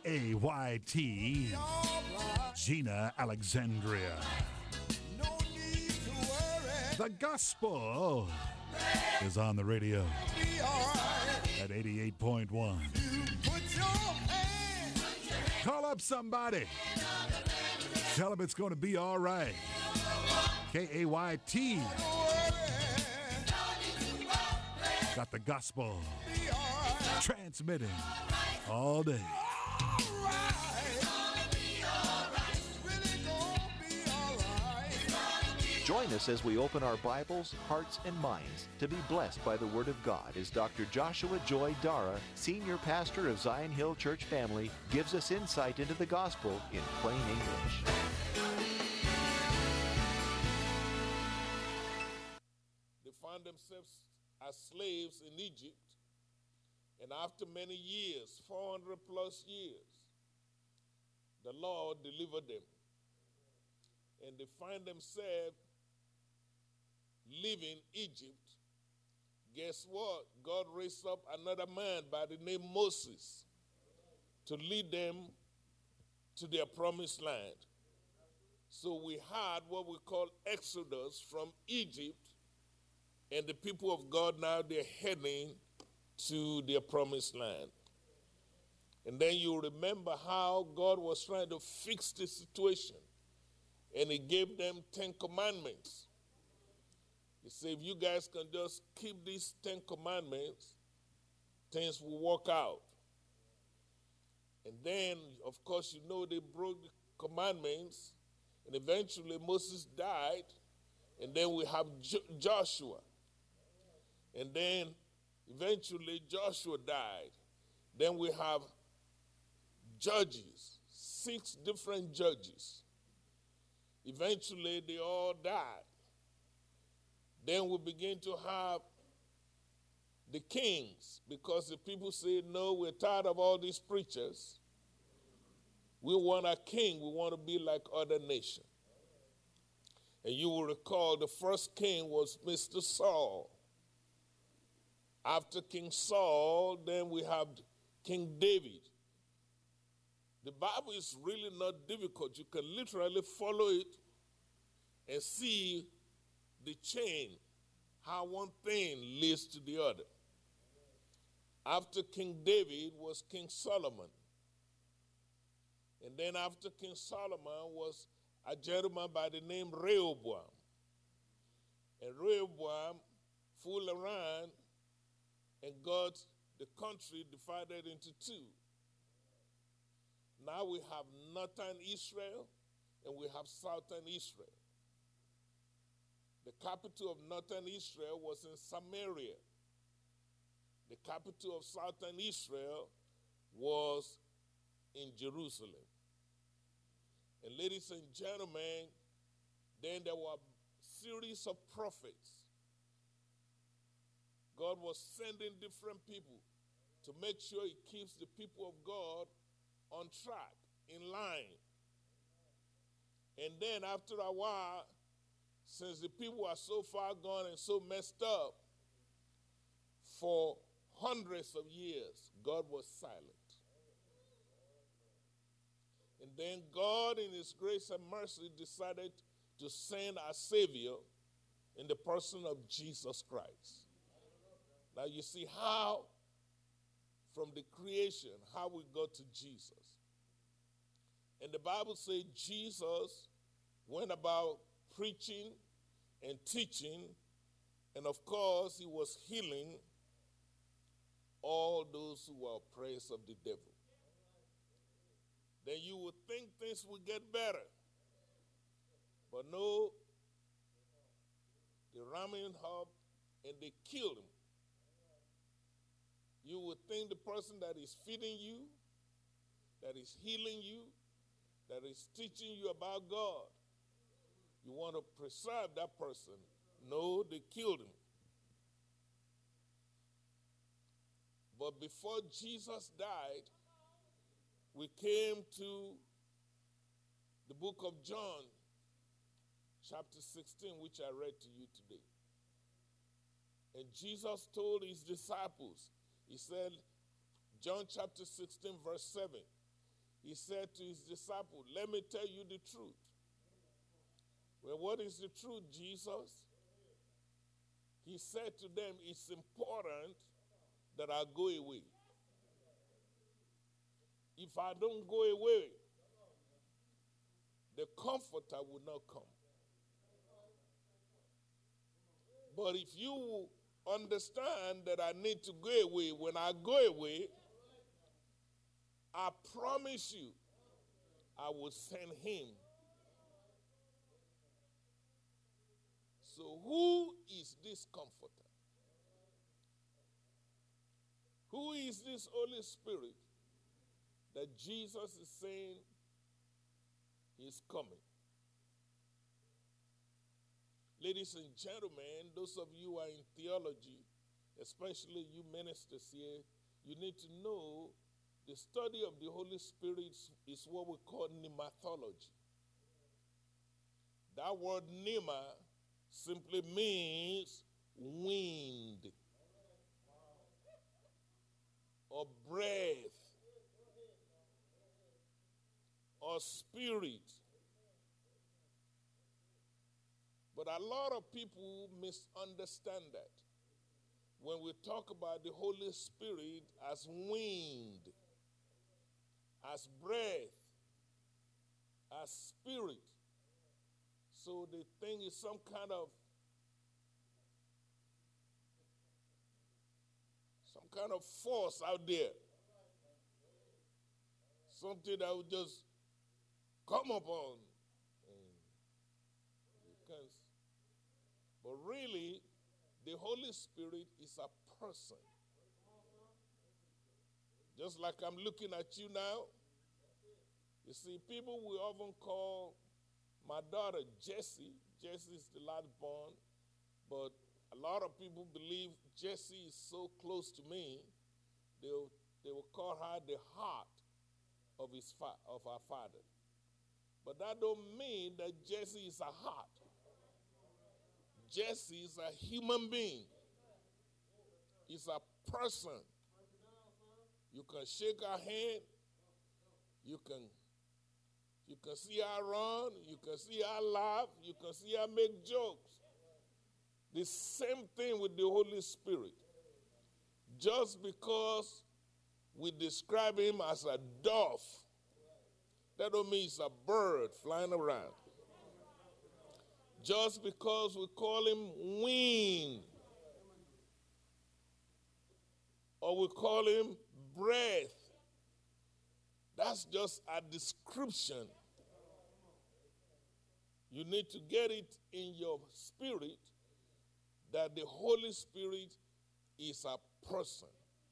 K-A-Y-T, Gina Alexandria. The gospel is on the radio at 88.1. Call up somebody. Tell them it's going to be all right. K-A-Y-T. Got the gospel transmitting all day. Join us as we open our Bibles, hearts, and minds to be blessed by the Word of God as Dr. Joshua Joy Dara, Senior Pastor of Zion Hill Church Family, gives us insight into the gospel in plain English. They found themselves as slaves in Egypt, and after many years, 400 plus years, the Lord delivered them. And they find themselves leaving Egypt. Guess what? God raised up another man by the name Moses to lead them to their promised land. So we had what we call Exodus from Egypt, and the people of God now they're heading to their promised land. And then you remember how God was trying to fix the situation, and he gave them 10 commandments. He said, if you guys can just keep these 10 commandments, things will work out. And then, of course, you know they broke the commandments, and eventually Moses died, and then we have Joshua. And then eventually Joshua died. Then we have judges, 6 different judges. Eventually they all died. Then we begin to have the kings, because the people say, no, we're tired of all these preachers. We want a king. We want to be like other nations. And you will recall the first king was Mr. Saul. After King Saul, then we have King David. The Bible is really not difficult. You can literally follow it and see the chain, how one thing leads to the other. After King David was King Solomon. And then after King Solomon was a gentleman by the name Rehoboam. And Rehoboam fooled around and got the country divided into 2. Now we have northern Israel and we have southern Israel. The capital of northern Israel was in Samaria. The capital of southern Israel was in Jerusalem. And ladies and gentlemen, then there were a series of prophets. God was sending different people to make sure he keeps the people of God on track, in line. And then after a while, since the people are so far gone and so messed up, for hundreds of years, God was silent. And then God, in his grace and mercy, decided to send a Savior in the person of Jesus Christ. Now you see how, from the creation, how we got to Jesus. And the Bible says Jesus went about preaching and teaching, and of course he was healing all those who were oppressed of the devil. Then you would think things would get better. But no, they ram him up and they killed him. You would think the person that is feeding you, that is healing you, that is teaching you about God, you want to preserve that person. No, they killed him. But before Jesus died, we came to the book of John, chapter 16, which I read to you today. And Jesus told his disciples, he said, John chapter 16, verse 7, he said to his disciples, let me tell you the truth. Well, what is the truth, Jesus? He said to them, it's important that I go away. If I don't go away, the Comforter will not come. But if you understand that I need to go away, when I go away, I promise you, I will send him. So who is this Comforter? Who is this Holy Spirit that Jesus is saying is coming? Ladies and gentlemen, those of you who are in theology, especially you ministers here, you need to know the study of the Holy Spirit is what we call pneumatology. That word pneuma simply means wind or breath or spirit. But a lot of people misunderstand that. When we talk about the Holy Spirit as wind, as breath, as spirit, so they think it's some kind of force out there. Something that will just come upon. But really, the Holy Spirit is a person. Just like I'm looking at you now. You see, people will often call my daughter Jessie. Jessie is the last born. But a lot of people believe Jessie is so close to me, they will call her the heart of her father. But that don't mean that Jessie is a heart. Jessie is a human being. It's a person. You can shake her hand. You can see her run. You can see her laugh. You can see her make jokes. The same thing with the Holy Spirit. Just because we describe him as a dove, that don't mean it's a bird flying around. Just because we call him wind, or we call him breath, that's just a description. You need to get it in your spirit that the Holy Spirit is a person.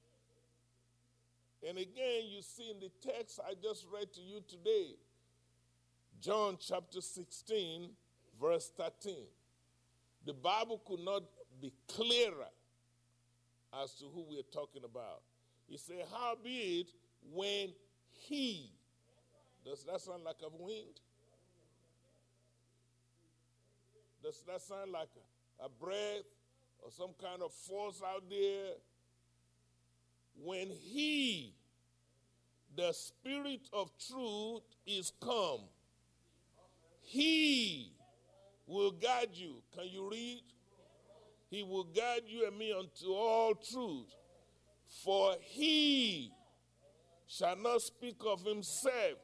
And again, you see in the text I just read to you today, John chapter 16, verse 13. The Bible could not be clearer as to who we're talking about. He said, howbeit, when he, does that sound like a wind? Does that sound like a breath or some kind of force out there? When he, the Spirit of truth, is come, he will guide you. Can you read? He will guide you and me unto all truth. For he shall not speak of himself,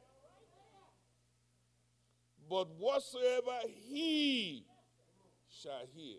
but whatsoever he shall hear,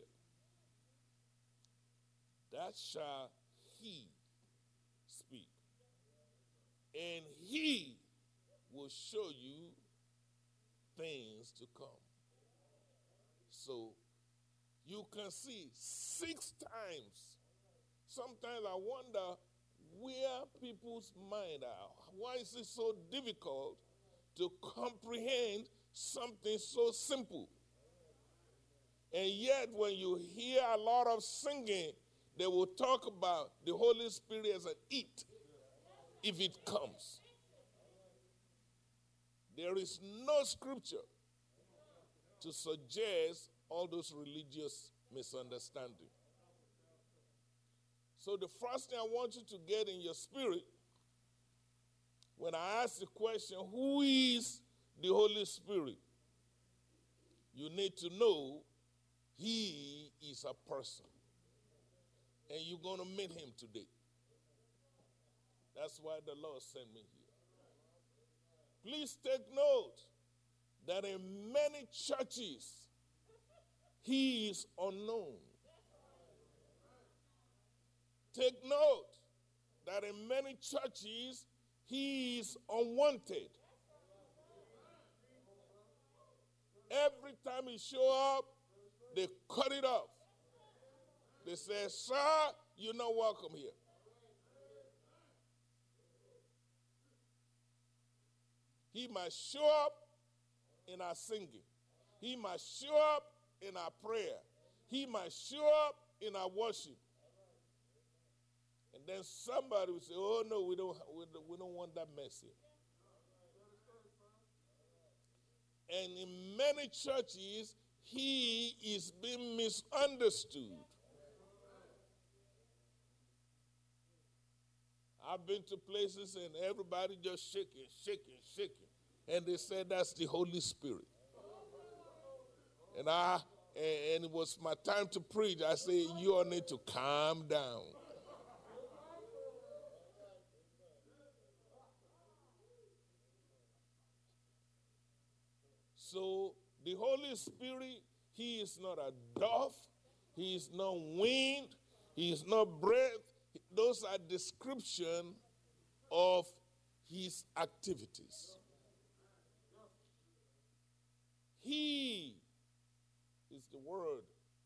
that shall he speak. And he will show you things to come. So you can see 6 times. Sometimes I wonder where people's mind are. Why is it so difficult to comprehend something so simple? And yet when you hear a lot of singing, they will talk about the Holy Spirit as an it, if it comes. There is no scripture to suggest all those religious misunderstandings. So the first thing I want you to get in your spirit when I ask the question, who is the Holy Spirit? You need to know he is a person. And you're going to meet him today. That's why the Lord sent me here. Please take note that in many churches, he is unknown. Take note that in many churches, he is unwanted. Every time he show up, they cut it off. They say, sir, you're not welcome here. He might show up in our singing. He might show up in our prayer. He might show up in our worship. And then somebody will say, oh no, we don't want that mess here. And in many churches, he is being misunderstood. I've been to places and everybody just shaking. And they said that's the Holy Spirit. And it was my time to preach. I said, you all need to calm down. So the Holy Spirit, he is not a dove, he is not wind, he is not breath. Those are description of his activities. He is the word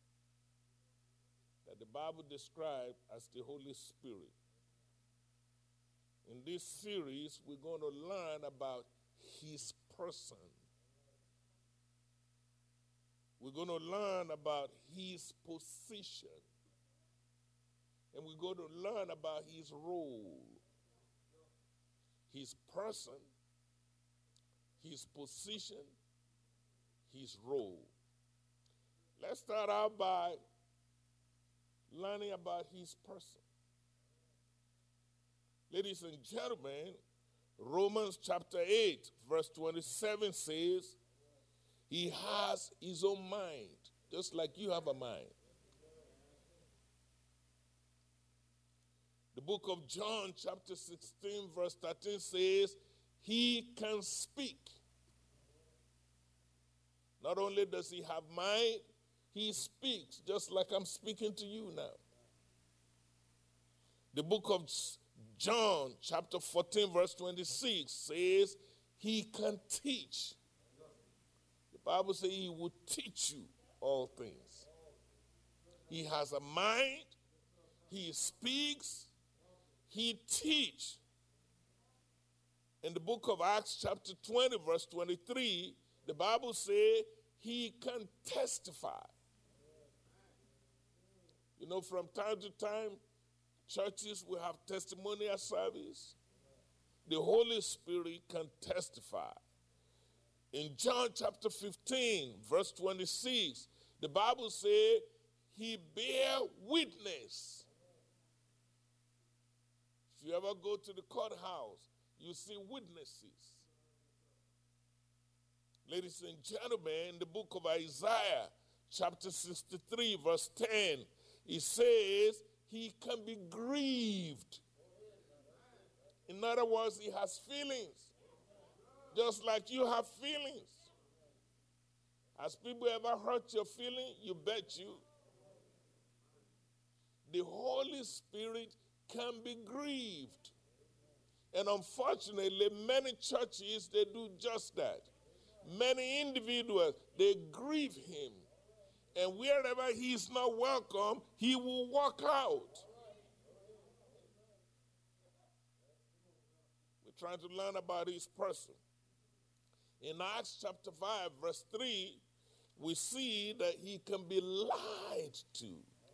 that the Bible describes as the Holy Spirit. In this series, we're going to learn about his person. We're going to learn about his position. And we're going to learn about his role. His person, his position, his role. Let's start out by learning about his person. Ladies and gentlemen, Romans chapter 8, verse 27 says, he has his own mind, just like you have a mind. The book of John chapter 16, verse 13 says, he can speak. Not only does he have mind, he speaks, just like I'm speaking to you now. The book of John chapter 14, verse 26 says, he can teach. The Bible says he will teach you all things. He has a mind, he speaks, he teaches. In the book of Acts chapter 20, verse 23, the Bible says he can testify. You know, from time to time, churches will have testimonial service. The Holy Spirit can testify. In John chapter 15, verse 26, the Bible says he bear witness. If you ever go to the courthouse, you see witnesses. Ladies and gentlemen, in the book of Isaiah, chapter 63, verse 10, it says he can be grieved. In other words, he has feelings, just like you have feelings. Has people ever hurt your feeling? You bet you. The Holy Spirit can be grieved. And unfortunately, many churches, they do just that. Many individuals, they grieve him. And wherever he is not welcome, he will walk out. We're trying to learn about his person. In Acts chapter 5, verse 3, we see that he can be lied to.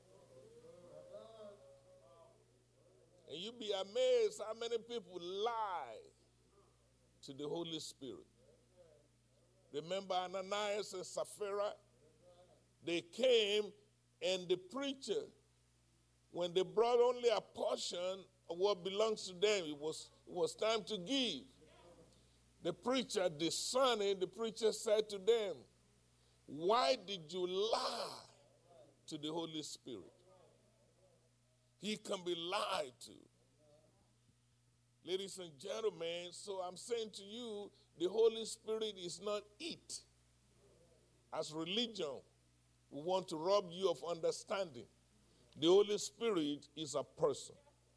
And you'll be amazed how many people lie to the Holy Spirit. Remember Ananias and Sapphira? They came and the preacher, when they brought only a portion of what belongs to them. It was time to give. The preacher, discerning, the preacher said to them, why did you lie to the Holy Spirit? He can be lied to. Ladies and gentlemen, so I'm saying to you, the Holy Spirit is not it. As religion, we want to rob you of understanding. The Holy Spirit is a person.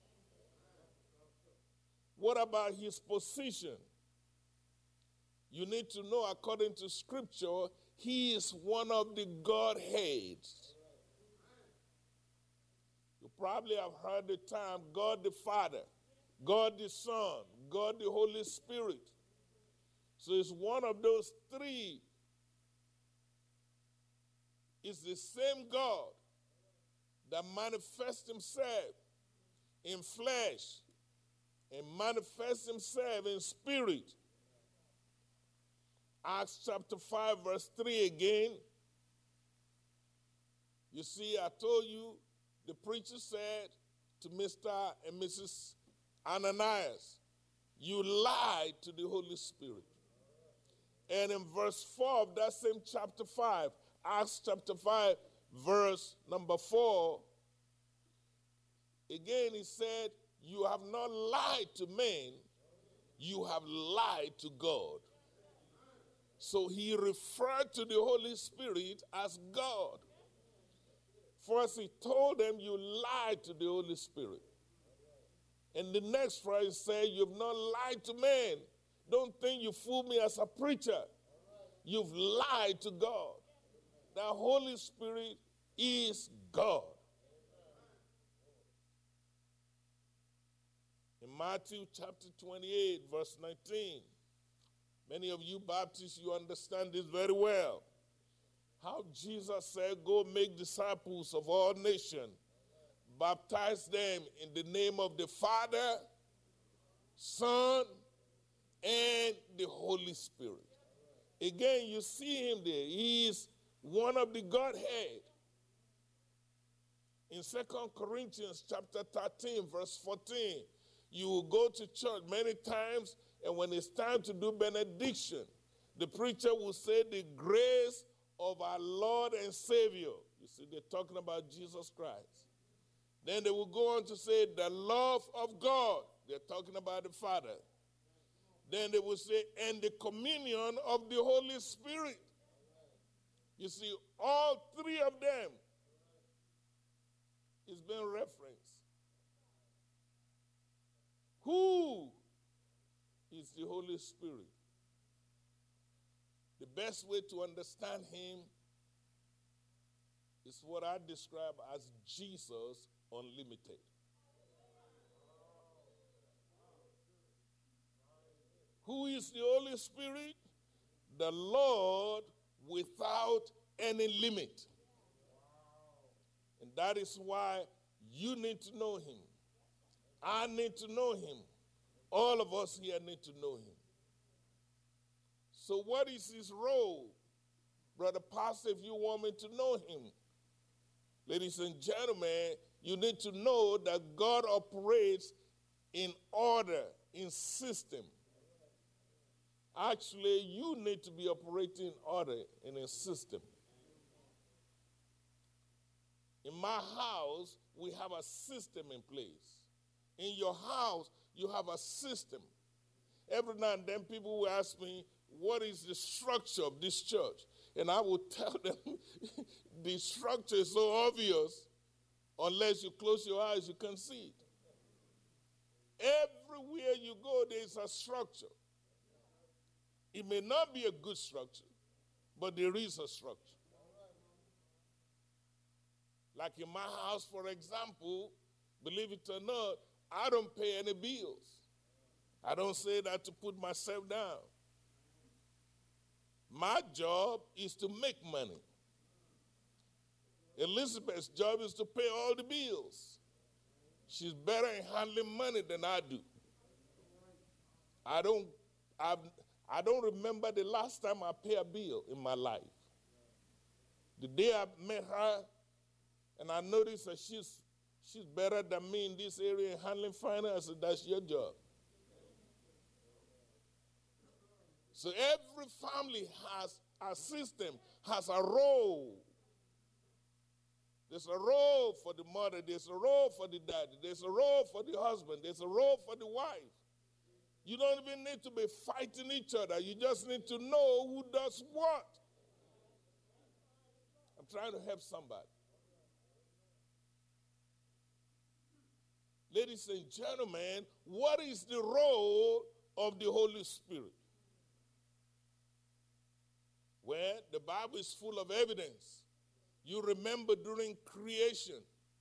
What about his position? You need to know, according to Scripture, he is one of the Godheads. You probably have heard the term God the Father, God the Son, God the Holy Spirit. So it's one of those three. It's the same God that manifests himself in flesh and manifests himself in spirit. Acts chapter 5, verse 3 again. You see, I told you, the preacher said to Mr. and Mrs. Ananias, you lied to the Holy Spirit. And in verse 4 of that same chapter 5, Acts chapter 5, verse number 4, again he said, you have not lied to men, you have lied to God. So he referred to the Holy Spirit as God. First he told them, you lied to the Holy Spirit. And the next phrase said, you've not lied to men. Don't think you fooled me as a preacher. You've lied to God. The Holy Spirit is God. In Matthew chapter 28, verse 19, many of you Baptists, you understand this very well. How Jesus said, go make disciples of all nations, baptize them in the name of the Father, Son, and the Holy Spirit. Again, you see him there. He is one of the Godhead. In 2 Corinthians chapter 13, verse 14, you will go to church many times, and when it's time to do benediction, the preacher will say, the grace of our Lord and Savior. You see, they're talking about Jesus Christ. Then they will go on to say, the love of God. They're talking about the Father. Then they will say, and the communion of the Holy Spirit. You see, all three of them is being referenced. Who is the Holy Spirit? The best way to understand him is what I describe as Jesus Unlimited. Who is the Holy Spirit? The Lord without any limit. And that is why you need to know him. I need to know him. All of us here need to know him. So what is his role? Brother Pastor, if you want me to know him, ladies and gentlemen, you need to know that God operates in order, in system. Actually, you need to be operating in order, in a system. In my house, we have a system in place. In your house, you have a system. Every now and then people will ask me, what is the structure of this church? And I will tell them, the structure is so obvious, unless you close your eyes, you can see it. Everywhere you go, there is a structure. It may not be a good structure, but there is a structure. Like in my house, for example, believe it or not, I don't pay any bills. I don't say that to put myself down. My job is to make money. Elizabeth's job is to pay all the bills. She's better in handling money than I do. I don't remember the last time I paid a bill in my life. The day I met her, and I noticed that She's better than me in this area in handling finance. That's your job. So every family has a system, has a role. There's a role for the mother. There's a role for the daddy. There's a role for the husband. There's a role for the wife. You don't even need to be fighting each other. You just need to know who does what. I'm trying to help somebody. Ladies and gentlemen, what is the role of the Holy Spirit? Well, the Bible is full of evidence. You remember during creation,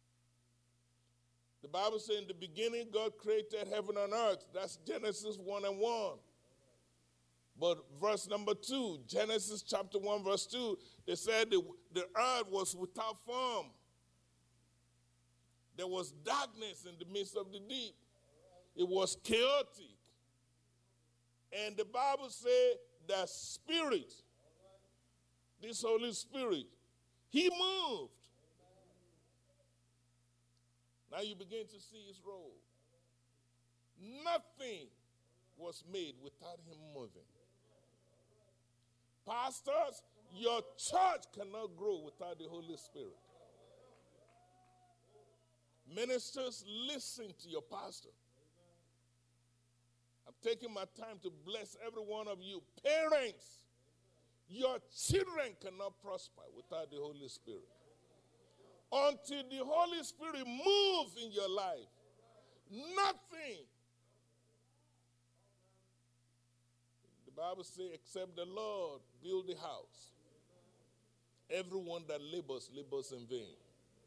the Bible says in the beginning God created heaven and earth. That's Genesis 1:1. But verse number 2, Genesis chapter 1 verse 2, they said the earth was without form. There was darkness in the midst of the deep. It was chaotic. And the Bible says the Spirit, this Holy Spirit, He moved. Now you begin to see His role. Nothing was made without Him moving. Pastors, your church cannot grow without the Holy Spirit. Ministers, listen to your pastor. I'm taking my time to bless every one of you. Parents, your children cannot prosper without the Holy Spirit. Until the Holy Spirit moves in your life, nothing. The Bible says, except the Lord build the house, everyone that labors in vain.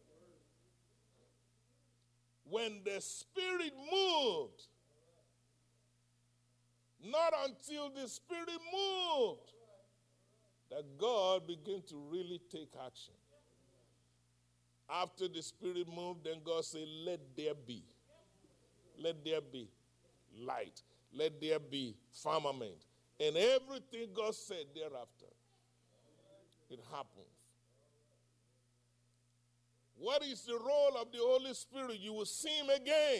When the Spirit moved, not until the Spirit moved, that God began to really take action. After the Spirit moved, then God said, let there be. Let there be light. Let there be firmament. And everything God said thereafter, it happened. What is the role of the Holy Spirit? You will see Him again.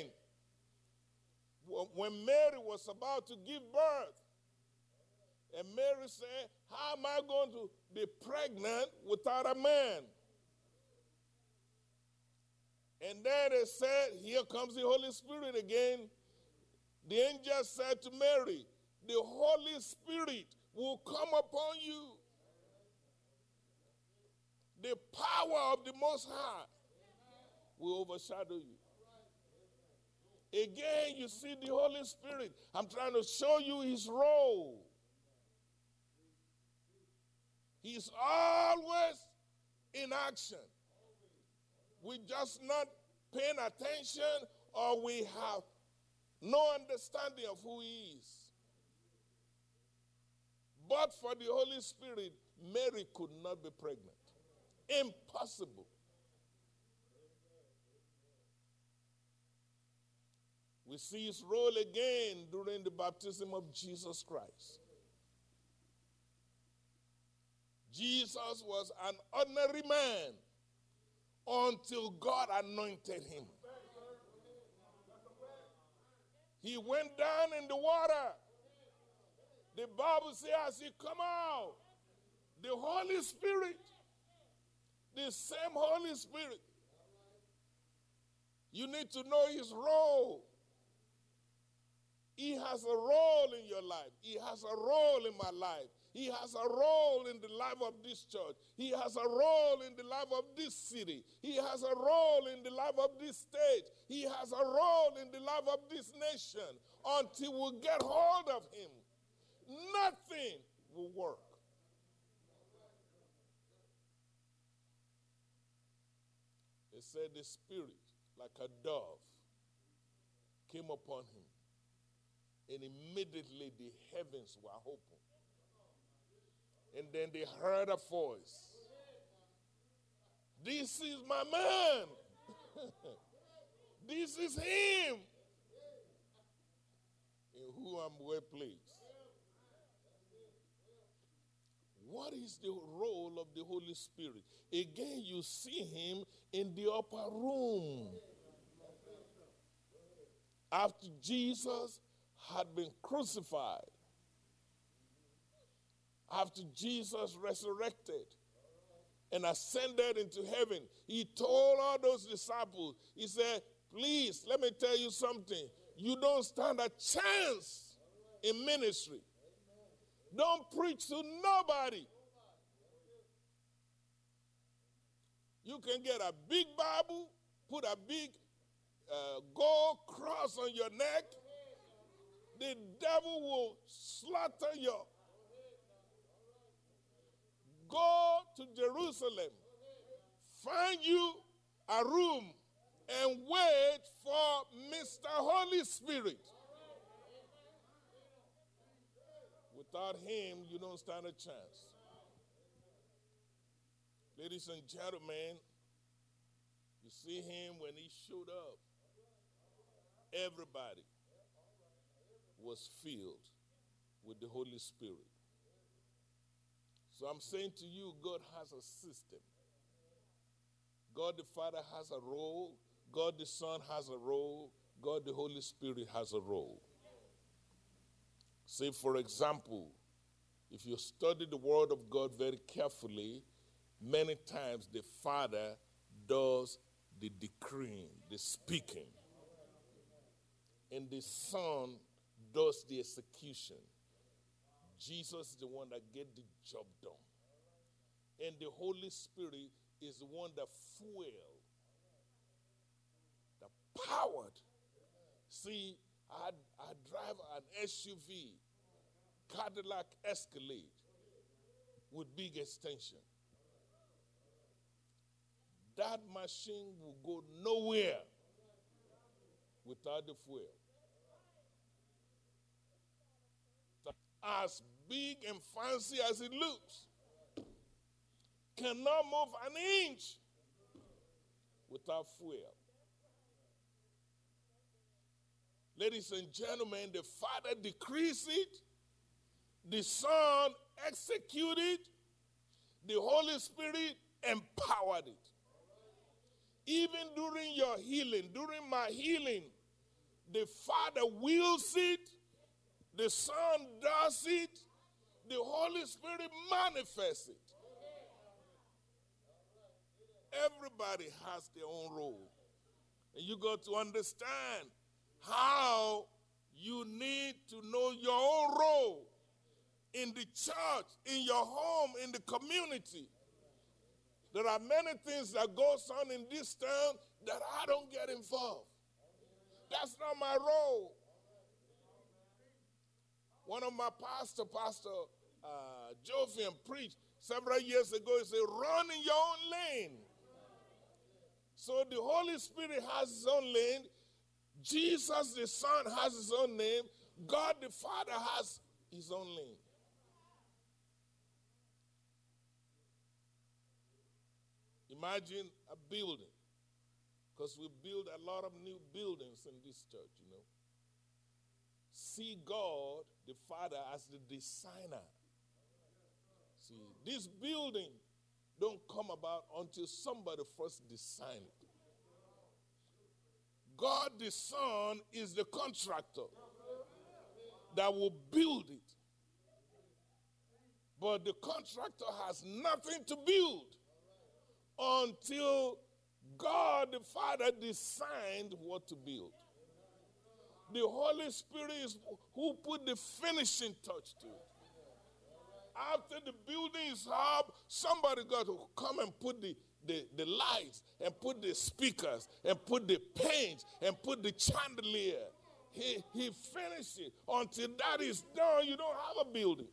When Mary was about to give birth, and Mary said, how am I going to be pregnant without a man? And then they said, here comes the Holy Spirit again. The angel said to Mary, the Holy Spirit will come upon you. The power of the Most High will overshadow you. Again, you see the Holy Spirit. I'm trying to show you His role. He's always in action. We just not paying attention, or we have no understanding of who He is. But for the Holy Spirit, Mary could not be pregnant. Impossible. We see His role again during the baptism of Jesus Christ. Jesus was an ordinary man until God anointed Him. He went down in the water. The Bible says as He come out, the Holy Spirit, the same Holy Spirit. You need to know His role. He has a role in your life. He has a role in my life. He has a role in the life of this church. He has a role in the life of this city. He has a role in the life of this state. He has a role in the life of this nation. Until we get hold of Him, nothing will work. They said the Spirit, like a dove, came upon Him. And immediately the heavens were opened. And then they heard a voice. This is my man. This is Him in whom I'm well pleased. What is the role of the Holy Spirit? Again, you see Him in the upper room. After Jesus had been crucified, after Jesus resurrected and ascended into heaven, he told all those disciples, he said, please, let me tell you something. You don't stand a chance in ministry. Don't preach to nobody. You can get a big Bible, put a big gold cross on your neck. The devil will slaughter you. Go to Jerusalem, find you a room, and wait for Mr. Holy Spirit. Without him, you don't stand a chance. Ladies and gentlemen, you see him when he showed up. Everybody was filled with the Holy Spirit. So I'm saying to you, God has a system. God the Father has a role. God the Son has a role. God the Holy Spirit has a role. Say, for example, if you study the Word of God very carefully, many times the Father does the decreeing, the speaking, and the Son does the execution. Jesus is the one that gets the job done. And the Holy Spirit is the one that fuels, that powered. See, I drive an SUV, Cadillac Escalade, with big extension. That machine will go nowhere without the fuel. As big and fancy as it looks, cannot move an inch without fuel. Ladies and gentlemen, the Father decrees it, the Son executed it, the Holy Spirit empowered it. Even during your healing, during my healing, the Father wills it, the Son does it, the Holy Spirit manifests it. Everybody has their own role. And you got to understand how you need to know your own role in the church, in your home, in the community. There are many things that goes on in this town that I don't get involved. That's not my role. One of my Pastor Jovian preached several years ago. He said, run in your own lane. So the Holy Spirit has his own lane. Jesus the Son has his own name. God the Father has his own lane. Imagine a building, because we build a lot of new buildings in this church, you know. See God the Father as the designer. See, this building don't come about until somebody first design it. God the Son is the contractor that will build it. But the contractor has nothing to build until God the Father designed what to build. The Holy Spirit is who put the finishing touch to it. After the building is up, somebody got to come and put the lights and put the speakers and put the paint and put the chandelier. He finished it. Until that is done, you don't have a building.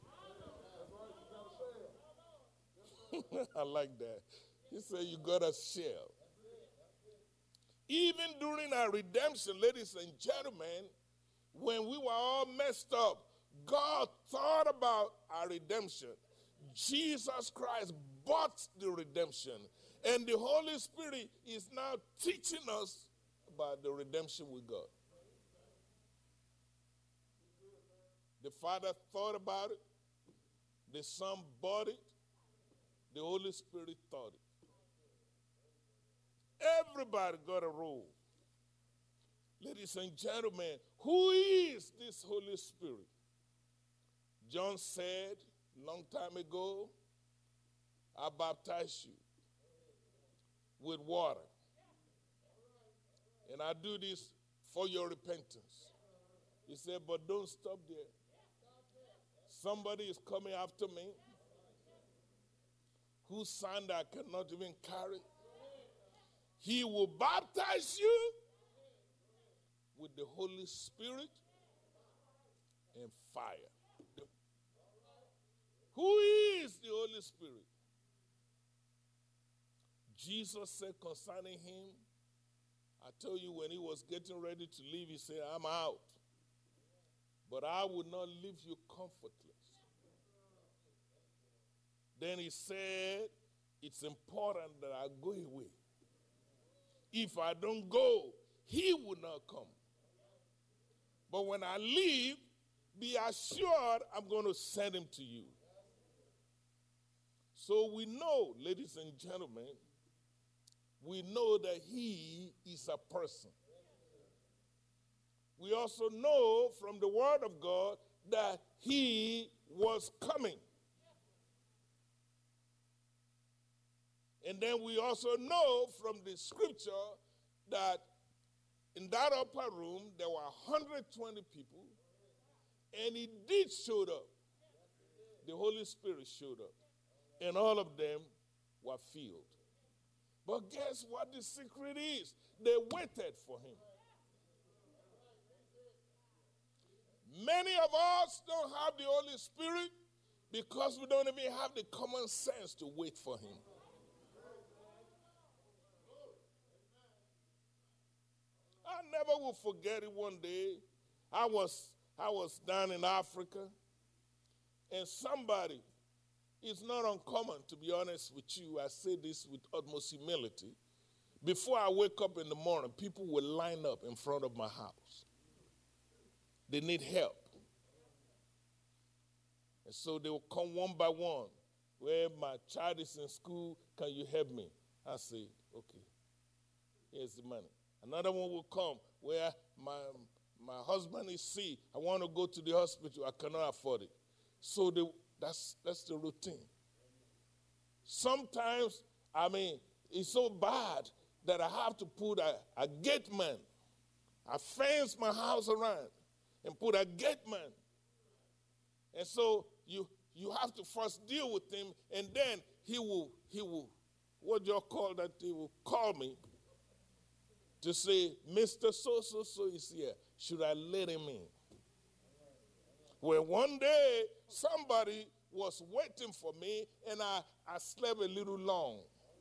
I like that. He said you got a shell. Even during our redemption, ladies and gentlemen, when we were all messed up, God thought about our redemption. Jesus Christ bought the redemption. And the Holy Spirit is now teaching us about the redemption we got. The Father thought about it. The Son bought it. The Holy Spirit taught it. Everybody got a role. Ladies and gentlemen, who is this Holy Spirit? John said long time ago, I baptize you with water. And I do this for your repentance. He said, but don't stop there. Somebody is coming after me whose sand I cannot even carry. He will baptize you with the Holy Spirit and fire. Who is the Holy Spirit? Jesus said concerning him, I tell you, when he was getting ready to leave, he said, I'm out. But I will not leave you comfortless. Then he said, it's important that I go away. If I don't go, he will not come. But when I leave, be assured I'm going to send him to you. So we know, ladies and gentlemen, we know that he is a person. We also know from the Word of God that he was coming. And then we also know from the scripture that in that upper room there were 120 people, and he did show up. The Holy Spirit showed up, and all of them were filled. But guess what the secret is? They waited for him. Many of us don't have the Holy Spirit because we don't even have the common sense to wait for him. I never will forget it. One day, I was down in Africa, and somebody, it's not uncommon, to be honest with you, I say this with utmost humility. Before I wake up in the morning, people will line up in front of my house. They need help. And so they will come one by one. Where my child is in school, can you help me? I say, okay, here's the money. Another one will come where my husband is sick. I want to go to the hospital. I cannot afford it. So that's the routine. Sometimes, it's so bad that I have to put a gate man. I fence my house around and put a gate man. And so you have to first deal with him, and then he will, what do you call that? He will call me to say, Mr. So-so-so is here. Should I let him in? Well, one day, somebody was waiting for me, and I slept a little long.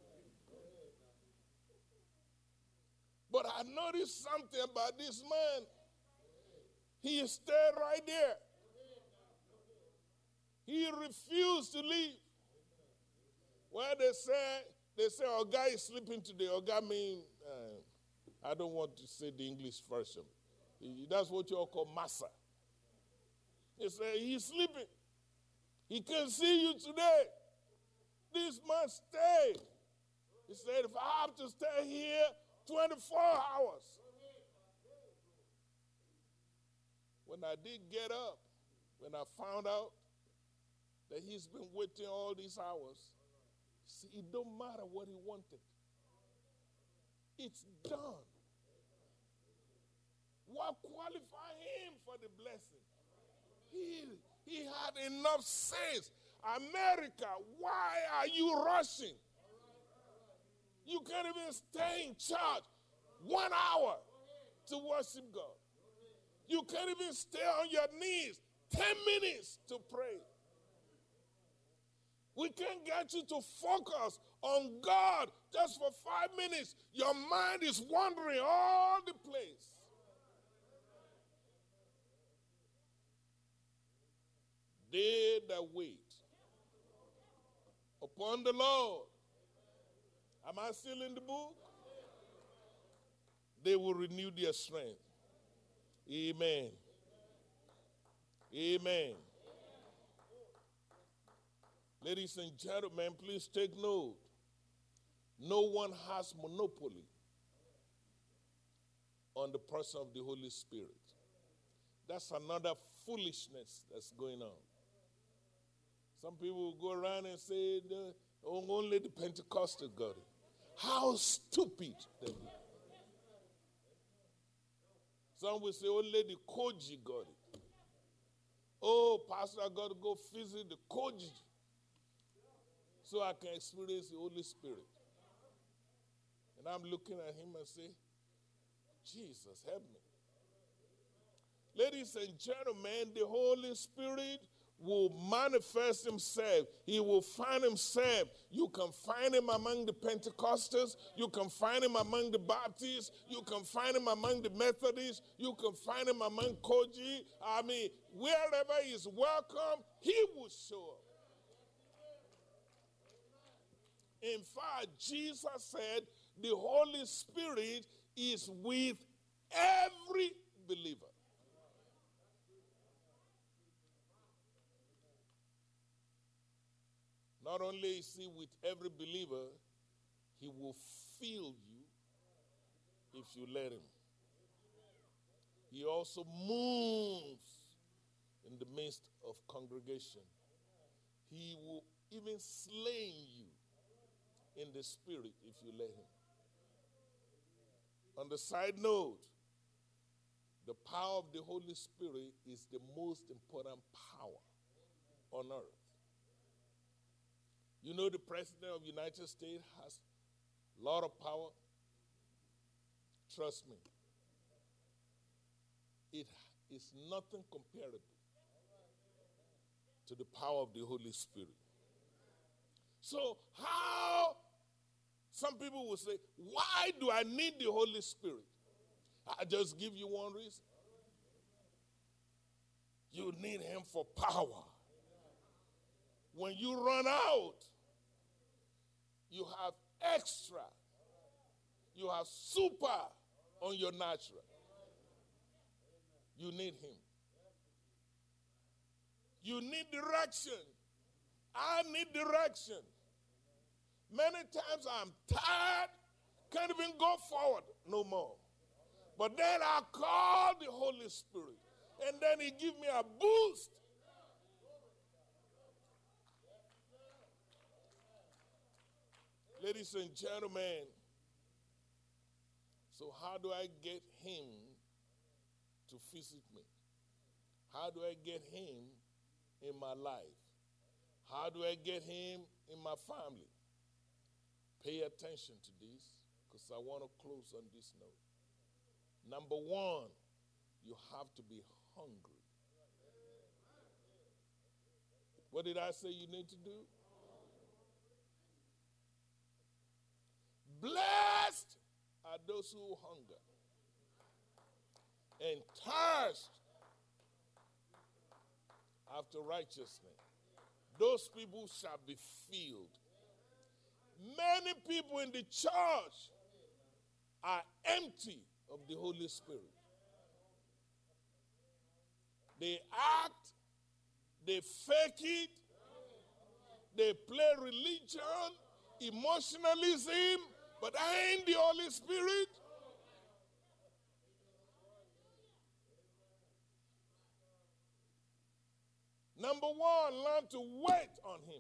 But I noticed something about this man. He stayed right there. He refused to leave. Well, they say, our guy is sleeping today. Our guy I don't want to say the English version. That's what you all call massa. He said, he's sleeping. He can't see you today. This man stayed. He said, if I have to stay here 24 hours. When I did get up, when I found out that he's been waiting all these hours, see, it don't matter what he wanted. It's done. What qualified him for the blessing? He had enough sense. America, why are you rushing? You can't even stay in church 1 hour to worship God. You can't even stay on your knees 10 minutes to pray. We can't get you to focus on God just for 5 minutes. Your mind is wandering all the place. They that wait upon the Lord. Am I still in the book? They will renew their strength. Amen. Amen. Ladies and gentlemen, please take note. No one has monopoly on the person of the Holy Spirit. That's another foolishness that's going on. Some people will go around and say, only the Pentecostal got it. How stupid that is. Some will say, only the Koji got it. Oh, Pastor, I got to go visit the Koji so I can experience the Holy Spirit. And I'm looking at him and say, Jesus, help me. Ladies and gentlemen, the Holy Spirit will manifest himself. He will find himself. You can find him among the Pentecostals. You can find him among the Baptists. You can find him among the Methodists. You can find him among Koji. I mean, wherever he is welcome, he will show up. In fact, Jesus said the Holy Spirit is with every believer. Not only is he with every believer, he will fill you if you let him. He also moves in the midst of congregation. He will even slay you in the spirit if you let him. On the side note, the power of the Holy Spirit is the most important power on earth. You know the President of the United States has a lot of power. Trust me. It is nothing comparable to the power of the Holy Spirit. So how, some people will say, why do I need the Holy Spirit? I just give you one reason. You need him for power. When you run out, you have extra. You have super on your natural. You need him. You need direction. I need direction. Many times I'm tired, can't even go forward no more. But then I call the Holy Spirit, and then he gives me a boost. Ladies and gentlemen, so how do I get him to visit me? How do I get him in my life? How do I get him in my family? Pay attention to this, because I want to close on this note. Number one, you have to be hungry. What did I say you need to do? Blessed are those who hunger and thirst after righteousness. Those people shall be filled. Many people in the church are empty of the Holy Spirit. They act, they fake it, they play religion, emotionalism, but ain't the Holy Spirit. Number one, learn to wait on him.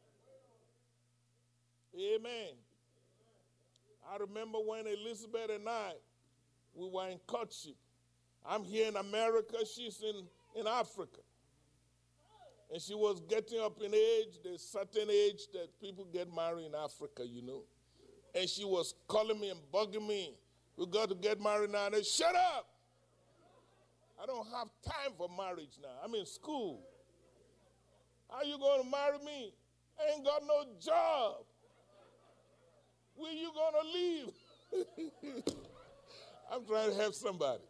Amen. I remember when Elizabeth and I, we were in courtship. I'm here in America, she's in Africa. And she was getting up in age, there's certain age that people get married in Africa, you know. And she was calling me and bugging me. We got to get married now. And I said, shut up. I don't have time for marriage now. I'm in school. How you going to marry me? I ain't got no job. Where you going to leave? I'm trying to help somebody.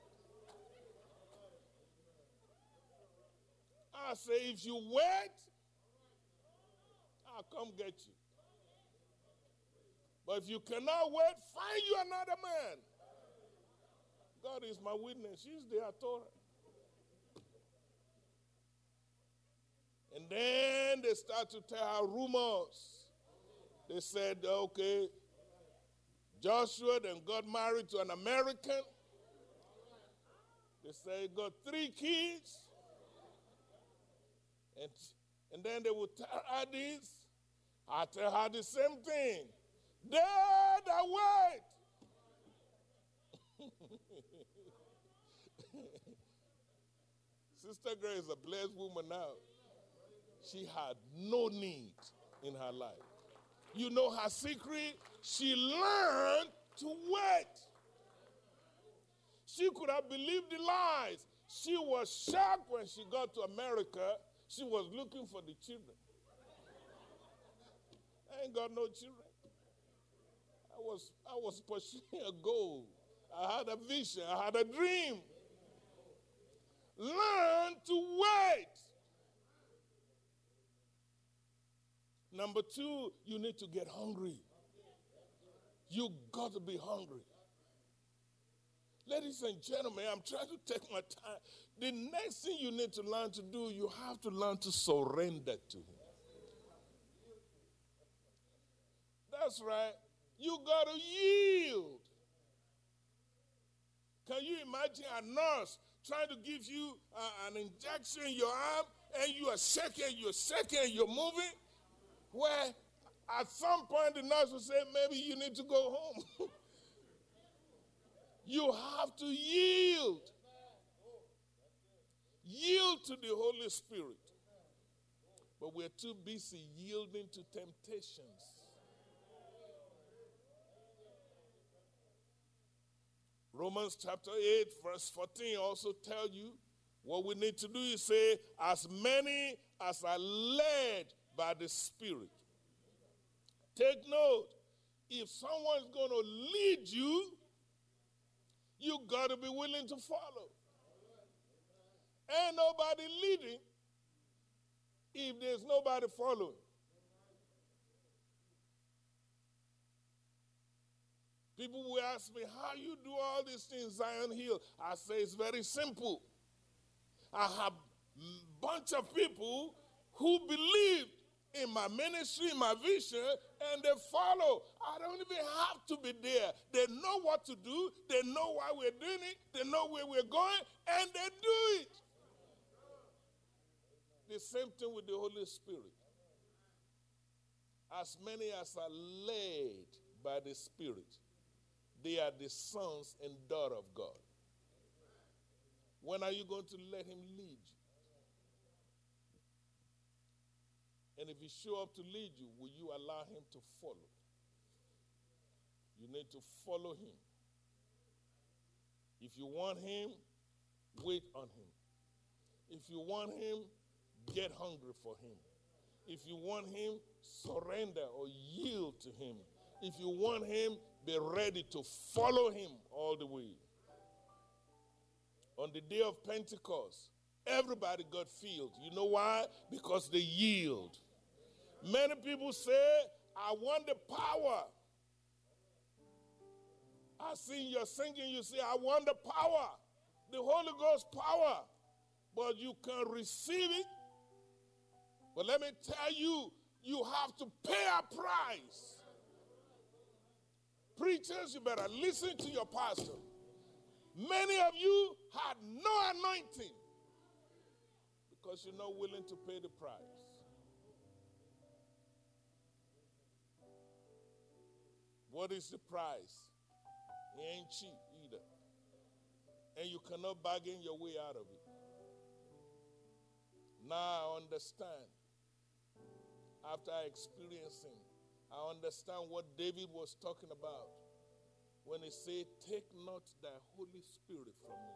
I say, if you wait, I'll come get you. But if you cannot wait, find you another man. God is my witness. She's there, I told her. And then they start to tell her rumors. They said, okay, Joshua then got married to an American, They say, got 3 kids. And then they would tell her this. I tell her the same thing. Dad, I wait. Sister Grace is a blessed woman now. She had no need in her life. You know her secret? She learned to wait. She could have believed the lies. She was shocked when she got to America. She was looking for the children. I ain't got no children. I was pursuing a goal. I had a vision. I had a dream. Learn to wait. Number 2, you need to get hungry. You got to be hungry. Ladies and gentlemen, I'm trying to take my time. The next thing you need to learn to do, you have to learn to surrender to Him. That's right. You got to yield. Can you imagine a nurse trying to give you an injection in your arm and you are shaking, you're moving? Where at some point the nurse will say, maybe you need to go home. You have to yield. Yield to the Holy Spirit. But we're too busy yielding to temptations. Romans chapter 8, verse 14 also tells you what we need to do is say, as many as are led by the Spirit. Take note, if someone's going to lead you, you got to be willing to follow. Ain't nobody leading if there's nobody following. People will ask me, how you do all these things, Zion Hill? I say it's very simple. I have a bunch of people who believe in my ministry, in my vision, and they follow. I don't even have to be there. They know what to do. They know why we're doing it. They know where we're going, and they do it. The same thing with the Holy Spirit. As many as are led by the Spirit, they are the sons and daughters of God. When are you going to let Him lead you? And if He show up to lead you, will you allow Him to follow? You need to follow Him. If you want Him, wait on Him. If you want Him, get hungry for Him. If you want Him, surrender or yield to Him. If you want Him, be ready to follow Him all the way. On the day of Pentecost, everybody got filled. You know why? Because they yield. Many people say, I want the power. I see you're singing, you say, I want the power. The Holy Ghost power. But you can receive it. But let me tell you, you have to pay a price. Preachers, you better listen to your pastor. Many of you had no anointing because you're not willing to pay the price. What is the price? It ain't cheap either. And you cannot bargain your way out of it. Now I understand. After experiencing, I understand what David was talking about when he said, take not thy Holy Spirit from me.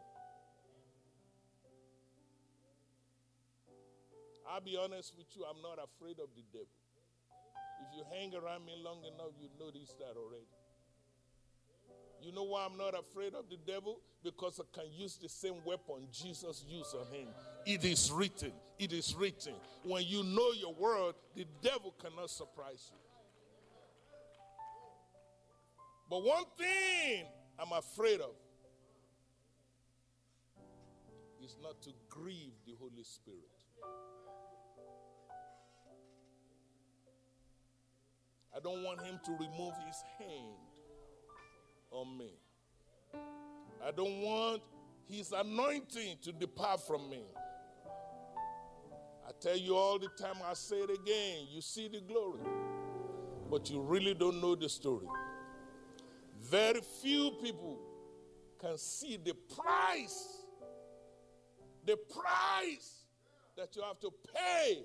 I'll be honest with you, I'm not afraid of the devil. If you hang around me long enough, you notice that already. You know why I'm not afraid of the devil? Because I can use the same weapon Jesus used on him. It is written. It is written. When you know your word, the devil cannot surprise you. But one thing I'm afraid of is not to grieve the Holy Spirit. I don't want him to remove his hand on me. I don't want his anointing to depart from me. I tell you all the time, I say it again, you see the glory, but you really don't know the story. Very few people can see the price that you have to pay.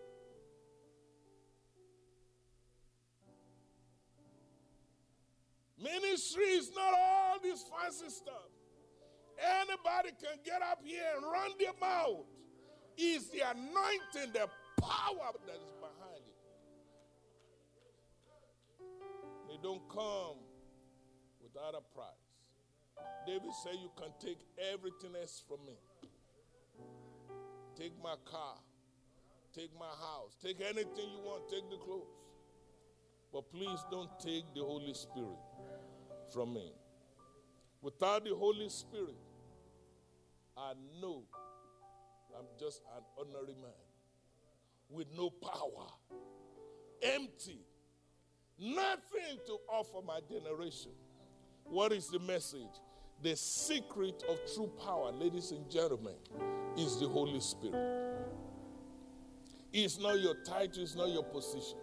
Ministry is not all this fancy stuff. Anybody can get up here and run their mouth. It's the anointing, the power that is behind it. They don't come without a price. David said, you can take everything else from me. Take my car, take my house, take anything you want, take the clothes. But please don't take the Holy Spirit from me. Without the Holy Spirit, I know I'm just an ordinary man with no power, empty, nothing to offer my generation. What is the message? The secret of true power, ladies and gentlemen, is the Holy Spirit. It's not your title, it's not your position.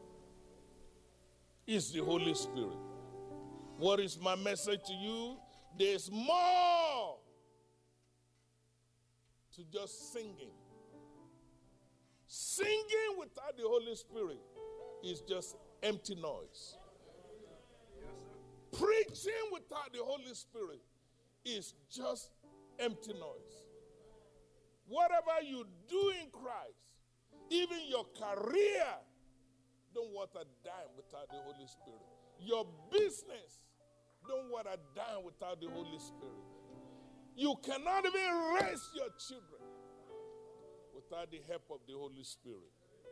It's the Holy Spirit. What is my message to you? There's more to just singing. Singing without the Holy Spirit is just empty noise. Preaching without the Holy Spirit is just empty noise. Whatever you do in Christ, even your career, don't want a dime without the Holy Spirit. Your business, don't want a dime without the Holy Spirit. You cannot even raise your children without the help of the Holy Spirit.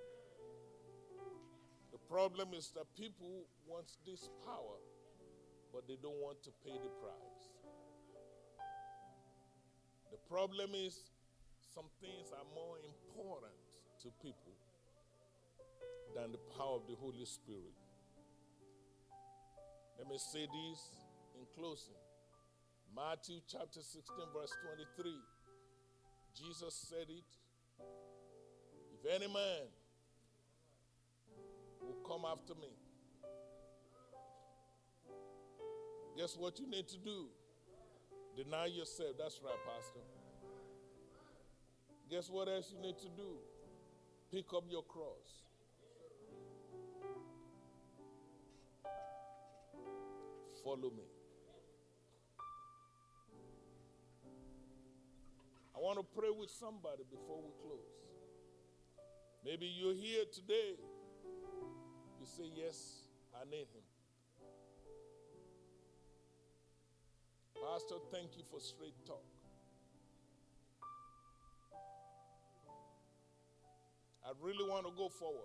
The problem is that people want this power, but they don't want to pay the price. The problem is some things are more important to people than the power of the Holy Spirit. Let me say this in closing. Matthew chapter 16, verse 23. Jesus said it. If any man will come after me, guess what you need to do? Deny yourself. That's right, Pastor. Guess what else you need to do? Pick up your cross. Follow me. I want to pray with somebody before we close. Maybe you're here today. You say, yes, I need him. Pastor, thank you for straight talk. I really want to go forward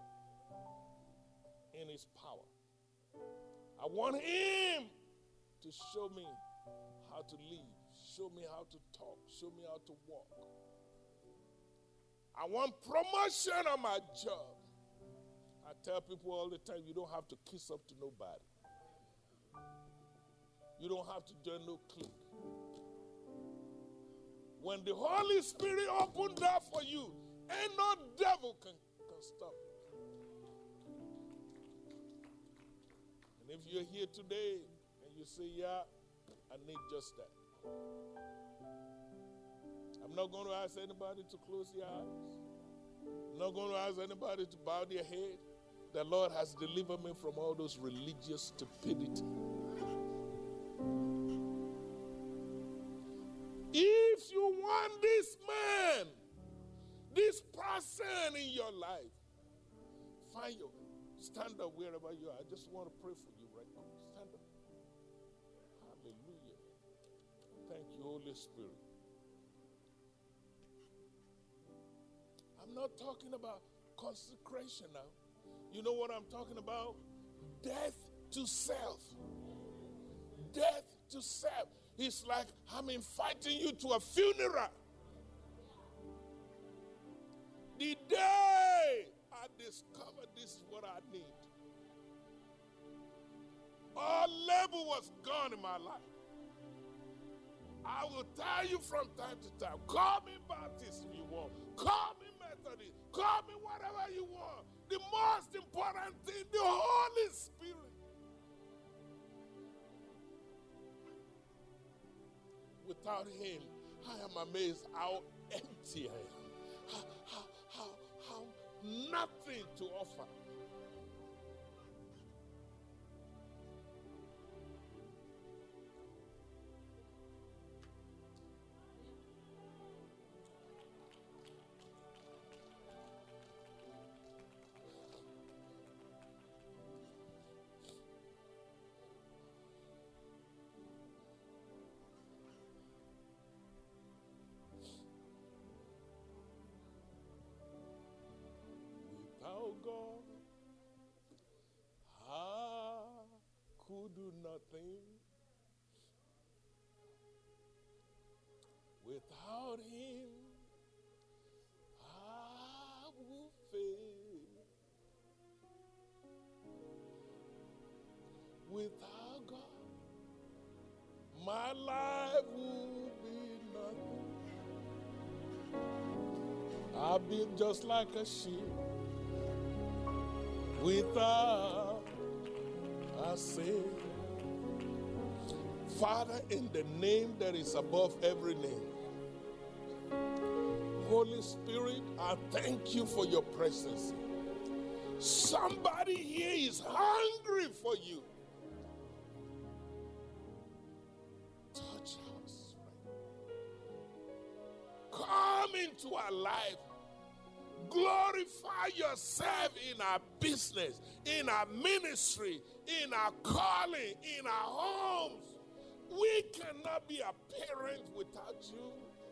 in his power. I want him to show me how to live, show me how to talk, show me how to walk. I want promotion on my job. I tell people all the time, you don't have to kiss up to nobody. You don't have to join no clique. When the Holy Spirit opened that for you, ain't no devil can stop it. And if you're here today and you say, yeah, I need just that. I'm not going to ask anybody to close their eyes. I'm not going to ask anybody to bow their head. The Lord has delivered me from all those religious stupidity. If you want this man, this person in your life, stand up wherever you are. I just want to pray for you right now. Stand up. Hallelujah. Thank you, Holy Spirit. I'm not talking about consecration now. You know what I'm talking about? Death to self. Death to self. It's like I'm inviting you to a funeral. The day I discovered this is what I need, all labor was gone in my life. I will tell you from time to time, call me Baptist if you want, call me Methodist, call me whatever you want. The most important thing, the Holy Spirit. Without him, I am amazed how empty I am. How nothing to offer. Without God, I could do nothing. Without him, I will fail. Without God, my life will be nothing. I'll be just like a sheep without a Savior. Father, in the name that is above every name, Holy Spirit, I thank you for your presence. Somebody here is hungry for you. Touch us right now. Come into our life. Glorify yourself in our business, in our ministry, in our calling, in our homes. We cannot be a parent without you.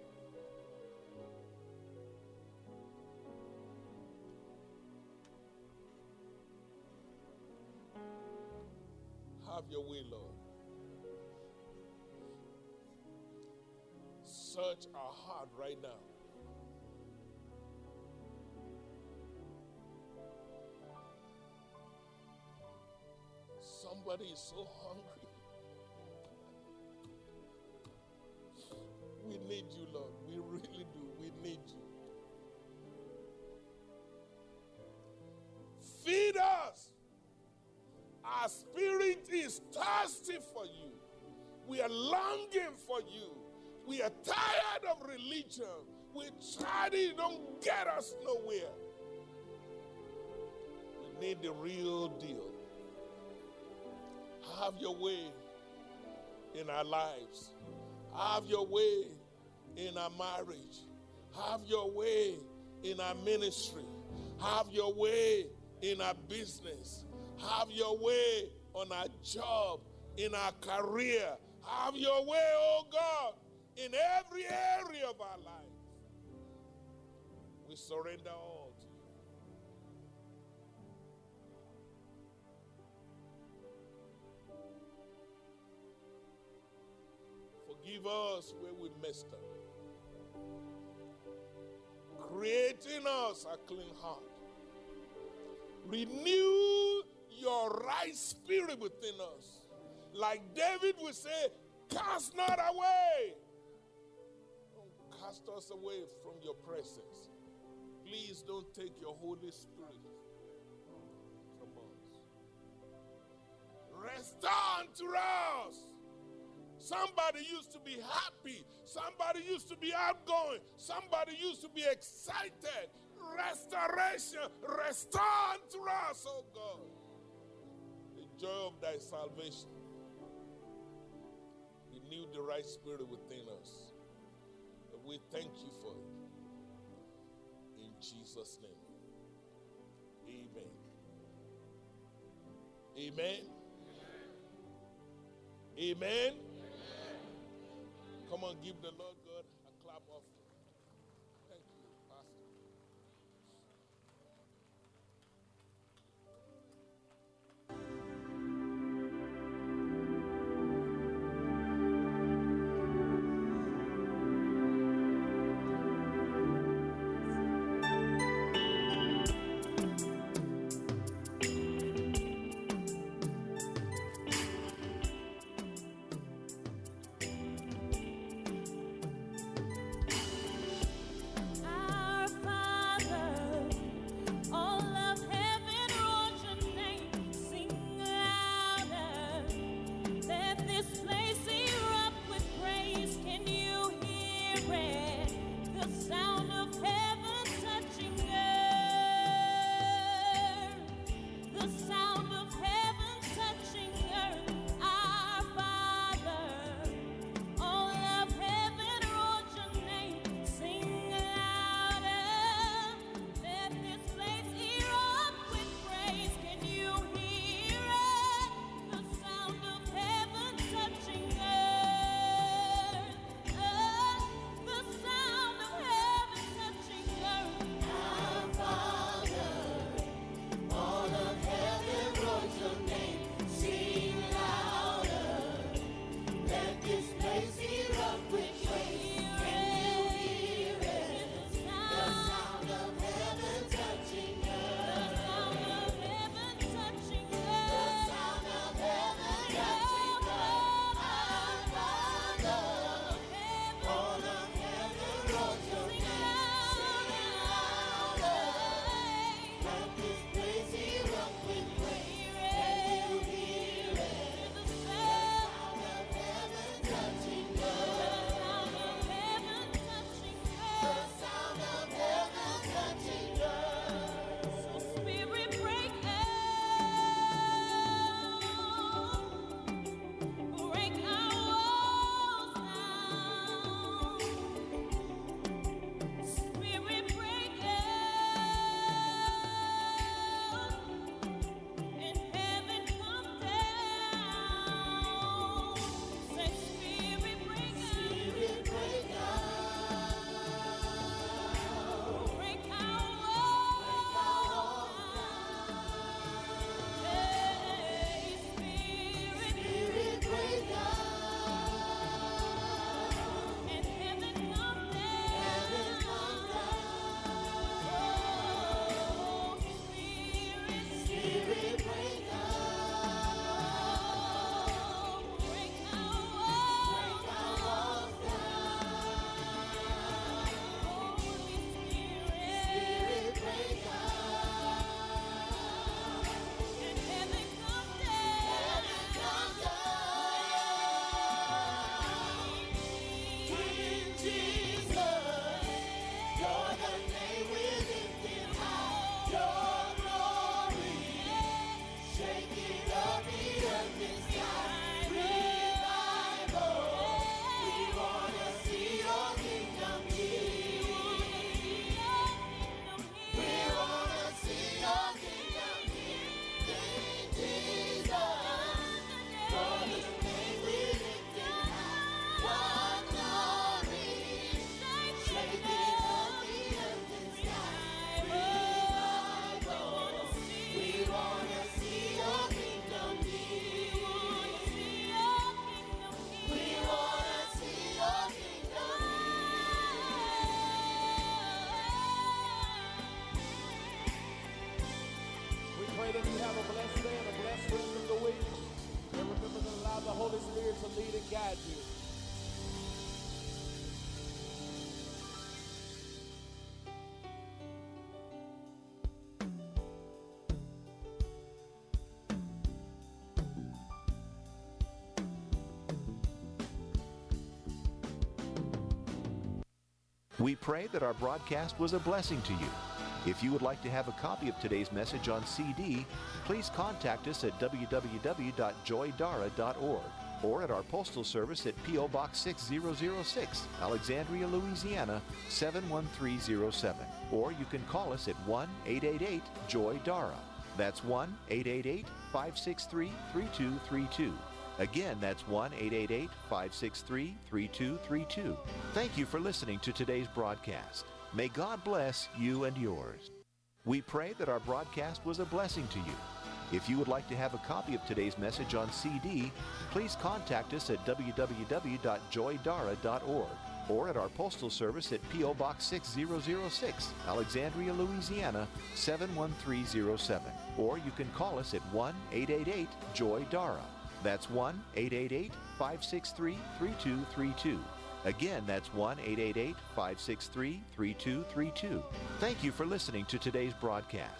Have your way, Lord. Search our heart right now. Somebody is so hungry. We need you, Lord. We really do. We need you. Feed us. Our spirit is thirsty for you. We are longing for you. We are tired of religion. We tried it, don't get us nowhere. We need the real deal. Have your way in our lives. Have your way in our marriage. Have your way in our ministry. Have your way in our business. Have your way on our job, in our career. Have your way, oh God, in every area of our life. We surrender all to you. Forgive us where we messed up. Create in us a clean heart. Renew your right spirit within us. Like David would say, cast not away. Don't cast us away from your presence. Please don't take your Holy Spirit from us. Restore to us. Somebody used to be happy. Somebody used to be outgoing. Somebody used to be excited. Restoration. Restore to us, oh God. The joy of thy salvation. Renew the right spirit within us. And we thank you for it. In Jesus' name. Amen. Amen. Amen. Amen. Come on, give the Lord God a clap of. Thank you, Pastor. Again, you have a blessed day and a blessed rest of the week. And remember to allow the Holy Spirit to lead and guide you. We pray that our broadcast was a blessing to you. If you would like to have a copy of today's message on CD, please contact us at www.joydara.org or at our postal service at P.O. Box 6006, Alexandria, Louisiana 71307. Or you can call us at 1-888-JOY-DARA. That's 1-888-563-3232. Again, that's 1-888-563-3232. Thank you for listening to today's broadcast. May God bless you and yours. We pray that our broadcast was a blessing to you. If you would like to have a copy of today's message on CD, please contact us at www.joydara.org or at our postal service at P.O. Box 6006, Alexandria, Louisiana 71307. Or you can call us at 1-888-JOY-DARA. That's 1-888-563-3232. Again, that's 1-888-563-3232. Thank you for listening to today's broadcast.